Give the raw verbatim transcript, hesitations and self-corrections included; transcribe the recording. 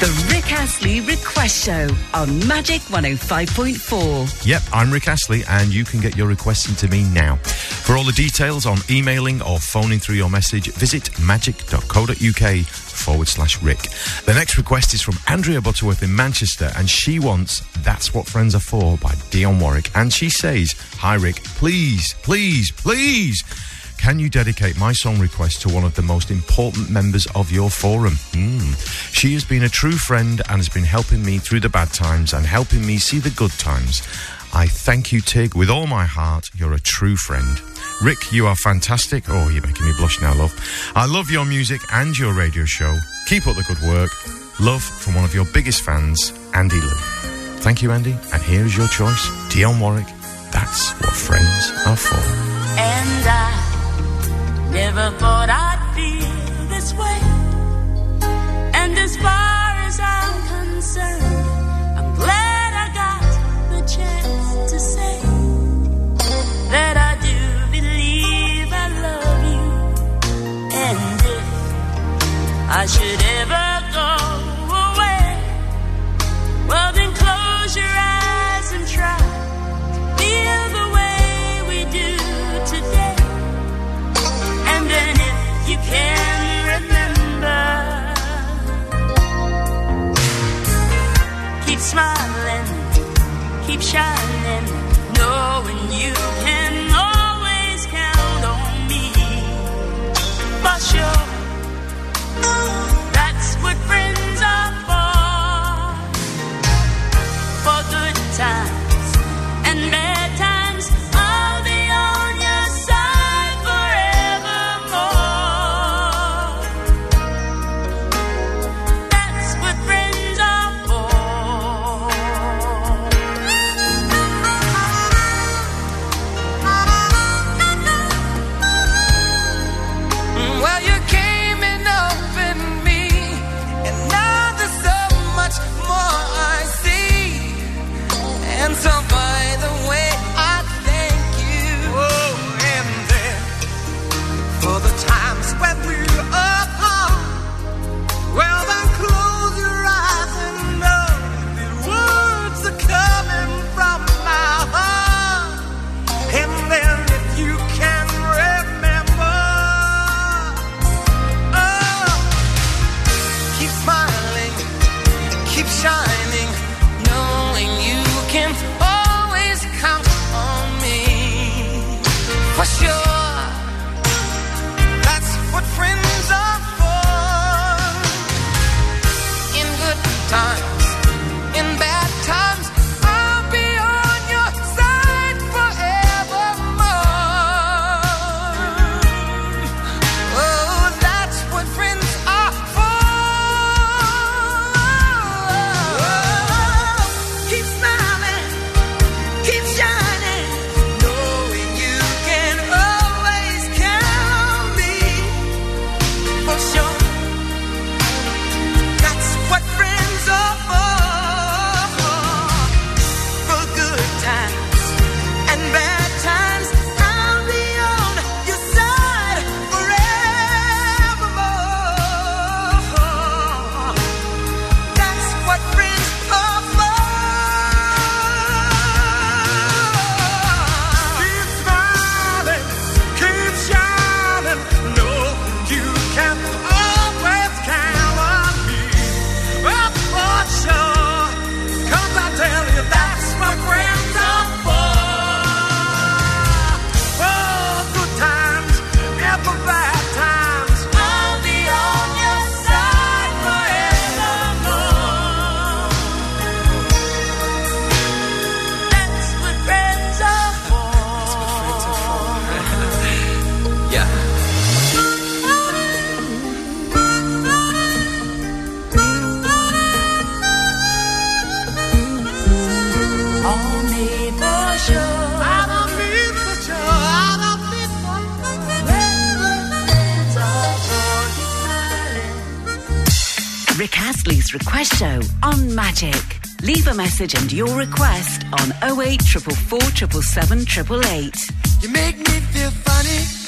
The Rick Astley Request Show on Magic one oh five point four. Yep, I'm Rick Astley, and you can get your requests into me now. For all the details on emailing or phoning through your message, visit magic.co.uk forward slash Rick. The next request is from Andrea Butterworth in Manchester, and she wants That's What Friends Are For by Dionne Warwick. And she says, hi Rick, please, please, please, can you dedicate my song request to one of the most important members of your forum? Mm. She has been a true friend and has been helping me through the bad times and helping me see the good times. I thank you, Tig, with all my heart. You're a true friend. Rick, you are fantastic. Oh, you're making me blush now, love. I love your music and your radio show. Keep up the good work. Love from one of your biggest fans, Andy Lou. Thank you, Andy. And here's your choice, Dionne Warwick. That's what friends are for. And I never thought I'd feel this way. And as far as I'm concerned, I'm glad I got the chance to say that I do believe I love you. And if I should ever go away, well then close your eyes and try to feel the way we do today. And then if you can remember, keep smiling, keep shining, knowing you can always count on me. For sure, that's what friends are for. For good times and bad times, I'll be on your side forevermore. That's what friends are for. Well, you came in open me, and now there's so much more I see. And so by the way, I thank you. Oh, and then for the times when we're apart, well then close your eyes and know the words are coming from my heart. And then if you can remember, oh, keep smiling, keep shining, knowing you can always count on me. For sure, that's what friends are for. In good times, in bad times, I'll be on your side forevermore. Oh, that's what friends are for. Keep smiling, keep shining, knowing you can always count on me. For sure, that's what friends are for. For good times and bad times, I'll be on your side forevermore. That's what friends are for. Keep smiling, keep shining, knowing you can always count on me. Oh, for sure, 'cause I tell you that's what friends are for. For good times and for bad times, I'll be on your side forevermore. That's what friends are for. Yeah. On me for sure. I don't need for sure. I don't need for friends are for. Keep smiling. Rick Astley's Request Show on Magic. Leave a message and your request on oh eight four four four seven seven eight eight. You make me feel funny.